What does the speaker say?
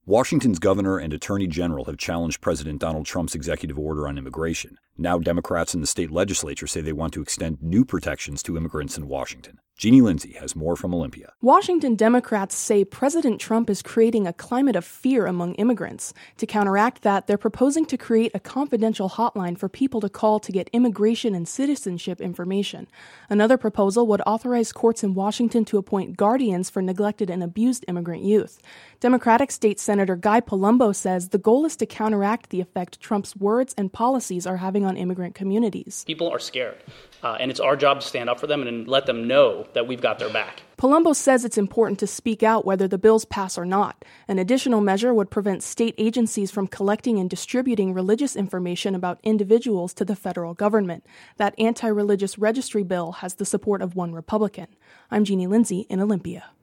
Washington's governor and attorney general have challenged President Donald Trump's executive order on immigration. Now Democrats in the state legislature say they want to extend new protections to immigrants in Washington. Jeannie Lindsay has more from Olympia. Washington Democrats say President Trump is creating a climate of fear among immigrants. To counteract that, they're proposing to create a confidential hotline for people to call to get immigration and citizenship information. Another proposal would authorize courts in Washington to appoint guardians for neglected and abused immigrant youth. Democratic State Senator Guy Palumbo says the goal is to counteract the effect Trump's words and policies are having on immigrant communities. People are scared, and it's our job to stand up for them and let them know that we've got their back. Palumbo says it's important to speak out whether the bills pass or not. An additional measure would prevent state agencies from collecting and distributing religious information about individuals to the federal government. That anti-religious registry bill has the support of one Republican. I'm Jeannie Lindsay in Olympia.